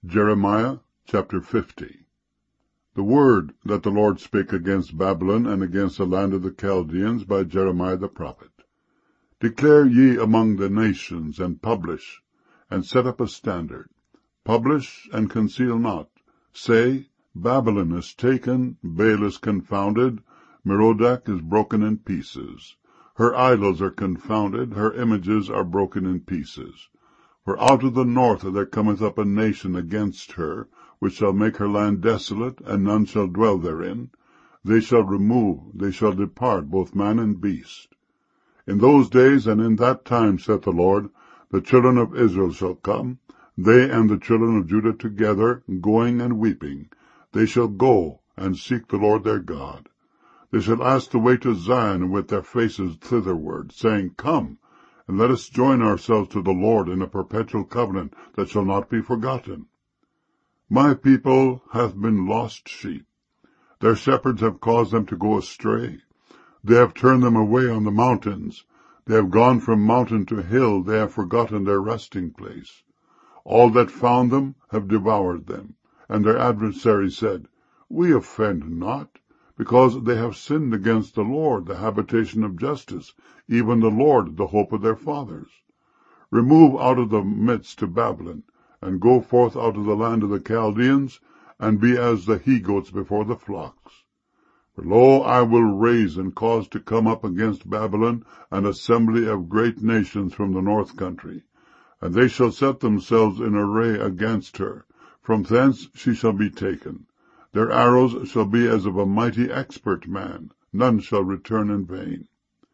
Jeremiah chapter 50. The word that the Lord spake against Babylon and against the land of the Chaldeans by Jeremiah the prophet. Declare ye among the nations, and publish, and set up a standard. Publish, and conceal not. Say, Babylon is taken, Baal is confounded, Merodach is broken in pieces. Her idols are confounded, her images are broken in pieces. For out of the north there cometh up a nation against her, which shall make her land desolate, and none shall dwell therein. They shall remove, they shall depart, both man and beast. In those days and in that time, saith the Lord, the children of Israel shall come, they and the children of Judah together, going and weeping. They shall go and seek the Lord their God. They shall ask the way to Zion with their faces thitherward, saying, Come, and let us join ourselves to the Lord in a perpetual covenant that shall not be forgotten. My people hath been lost sheep. Their shepherds have caused them to go astray. They have turned them away on the mountains. They have gone from mountain to hill. They have forgotten their resting place. All that found them have devoured them. And their adversaries said, We offend not, because they have sinned against the Lord, the habitation of justice, even the Lord, the hope of their fathers. Remove out of the midst to Babylon, and go forth out of the land of the Chaldeans, and be as the he-goats before the flocks. For lo, I will raise and cause to come up against Babylon an assembly of great nations from the north country, and they shall set themselves in array against her. From thence she shall be taken. Their arrows shall be as of a mighty expert man. None shall return in vain.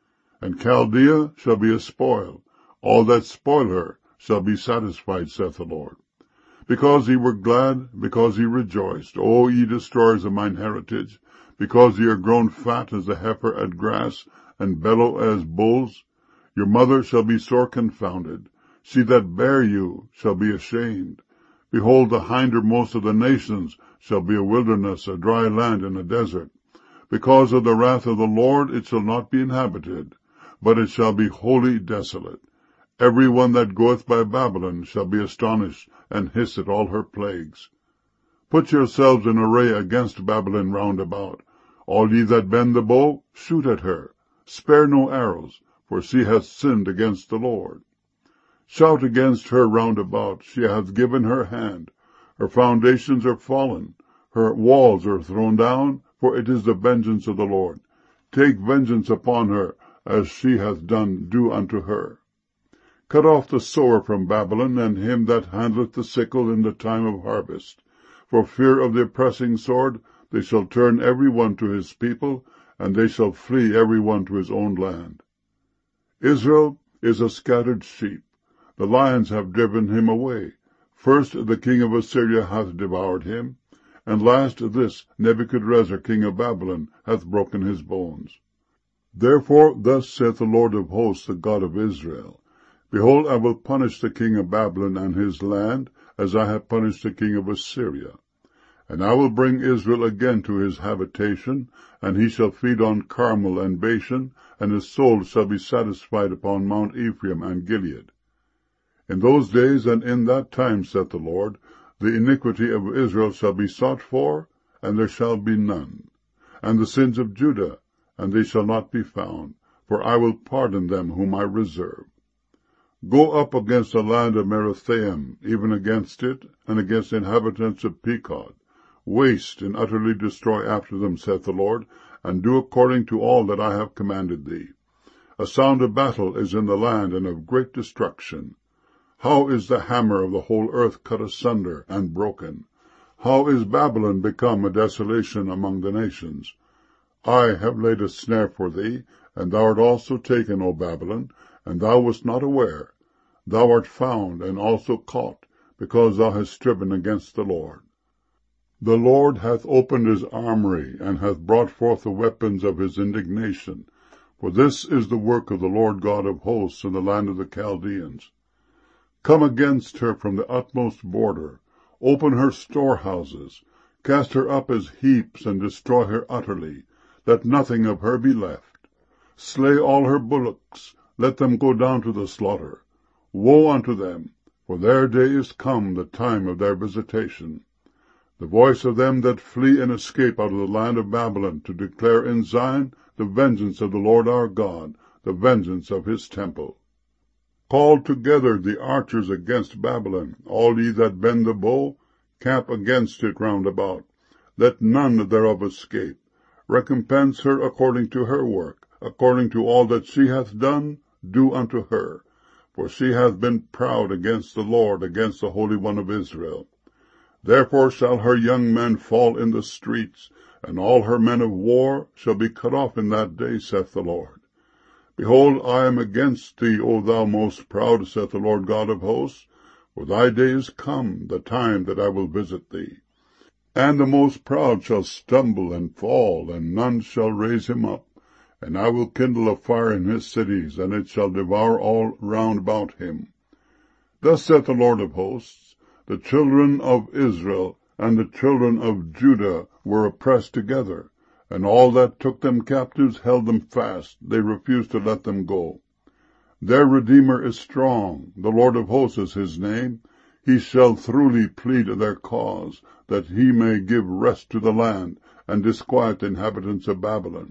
And Chaldea shall be a spoil. All that spoil her shall be satisfied, saith the Lord. Because ye were glad, because ye rejoiced, O ye destroyers of mine heritage, because ye are grown fat as the heifer at grass, and bellow as bulls, your mother shall be sore confounded. She that bare you shall be ashamed. Behold, the hindermost of the nations shall be a wilderness, a dry land, and a desert. Because of the wrath of the Lord it shall not be inhabited, but it shall be wholly desolate. Every one that goeth by Babylon shall be astonished, and hiss at all her plagues. Put yourselves in array against Babylon round about. All ye that bend the bow, shoot at her. Spare no arrows, for she hath sinned against the Lord. Shout against her round about. She hath given her hand. Her foundations are fallen. Her walls are thrown down, for it is the vengeance of the Lord. Take vengeance upon her, as she hath done, do unto her. Cut off the sower from Babylon, and him that handleth the sickle in the time of harvest. For fear of the oppressing sword, they shall turn every one to his people, and they shall flee every one to his own land. Israel is a scattered sheep. The lions have driven him away. First the king of Assyria hath devoured him, and last this Nebuchadrezzar king of Babylon hath broken his bones. Therefore thus saith the Lord of hosts, the God of Israel, Behold, I will punish the king of Babylon and his land, as I have punished the king of Assyria. And I will bring Israel again to his habitation, and he shall feed on Carmel and Bashan, and his soul shall be satisfied upon Mount Ephraim and Gilead. In those days and in that time, saith the Lord, the iniquity of Israel shall be sought for, and there shall be none. And the sins of Judah, and they shall not be found, for I will pardon them whom I reserve. Go up against the land of Merathaim, even against it, and against the inhabitants of Pekod. Waste and utterly destroy after them, saith the Lord, and do according to all that I have commanded thee. A sound of battle is in the land, and of great destruction. How is the hammer of the whole earth cut asunder and broken? How is Babylon become a desolation among the nations? I have laid a snare for thee, and thou art also taken, O Babylon, and thou wast not aware. Thou art found, and also caught, because thou hast striven against the Lord. The Lord hath opened his armory, and hath brought forth the weapons of his indignation. For this is the work of the Lord God of hosts in the land of the Chaldeans. Come against her from the utmost border. Open her storehouses. Cast her up as heaps, and destroy her utterly. Let nothing of her be left. Slay all her bullocks. Let them go down to the slaughter. Woe unto them! For their day is come, the time of their visitation. The voice of them that flee and escape out of the land of Babylon, to declare in Zion the vengeance of the Lord our God, the vengeance of his temple. Call together the archers against Babylon, all ye that bend the bow, camp against it round about. Let none thereof escape. Recompense her according to her work, according to all that she hath done, do unto her. For she hath been proud against the Lord, against the Holy One of Israel. Therefore shall her young men fall in the streets, and all her men of war shall be cut off in that day, saith the Lord. Behold, I am against thee, O thou most proud, saith the Lord God of hosts, for thy day is come, the time that I will visit thee. And the most proud shall stumble and fall, and none shall raise him up. And I will kindle a fire in his cities, and it shall devour all round about him. Thus saith the Lord of hosts, the children of Israel and the children of Judah were oppressed together, and all that took them captives held them fast. They refused to let them go. Their Redeemer is strong. The Lord of hosts is his name. He shall throughly plead their cause, that he may give rest to the land, and disquiet the inhabitants of Babylon.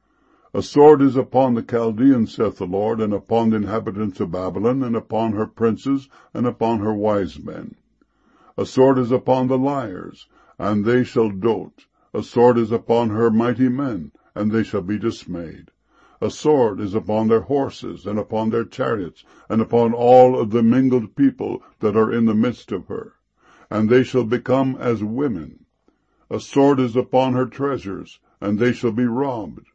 A sword is upon the Chaldeans, saith the Lord, and upon the inhabitants of Babylon, and upon her princes, and upon her wise men. A sword is upon the liars, and they shall dote. A sword is upon her mighty men, and they shall be dismayed. A sword is upon their horses, and upon their chariots, and upon all of the mingled people that are in the midst of her, and they shall become as women. A sword is upon her treasures, and they shall be robbed.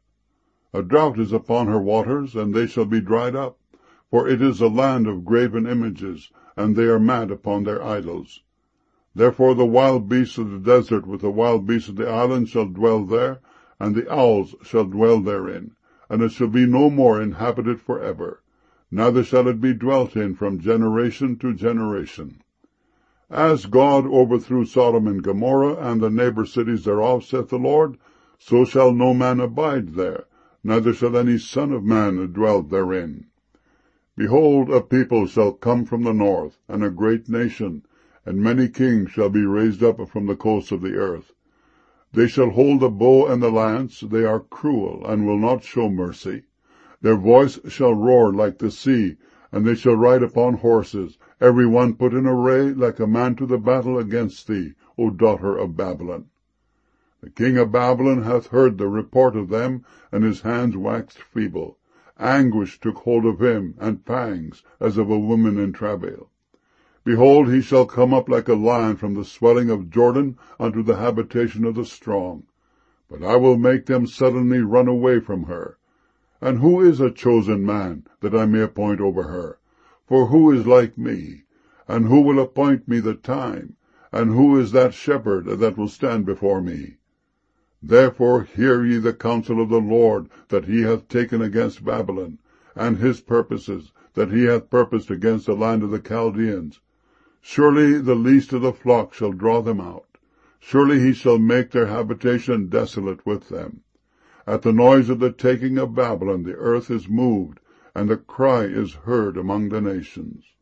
A drought is upon her waters, and they shall be dried up. For it is a land of graven images, and they are mad upon their idols. Therefore the wild beasts of the desert with the wild beasts of the island shall dwell there, and the owls shall dwell therein, and it shall be no more inhabited forever, neither shall it be dwelt in from generation to generation. As God overthrew Sodom and Gomorrah, and the neighbor cities thereof, saith the Lord, so shall no man abide there, neither shall any son of man dwell therein. Behold, a people shall come from the north, and a great nation, and many kings shall be raised up from the coasts of the earth. They shall hold the bow and the lance. They are cruel, and will not show mercy. Their voice shall roar like the sea, and they shall ride upon horses, every one put in array like a man to the battle against thee, O daughter of Babylon. The king of Babylon hath heard the report of them, and his hands waxed feeble. Anguish took hold of him, and pangs, as of a woman in travail. Behold, he shall come up like a lion from the swelling of Jordan unto the habitation of the strong. But I will make them suddenly run away from her. And who is a chosen man, that I may appoint over her? For who is like me? And who will appoint me the time? And who is that shepherd that will stand before me? Therefore hear ye the counsel of the Lord that he hath taken against Babylon, and his purposes that he hath purposed against the land of the Chaldeans. Surely the least of the flock shall draw them out. Surely he shall make their habitation desolate with them. At the noise of the taking of Babylon the earth is moved, and the cry is heard among the nations.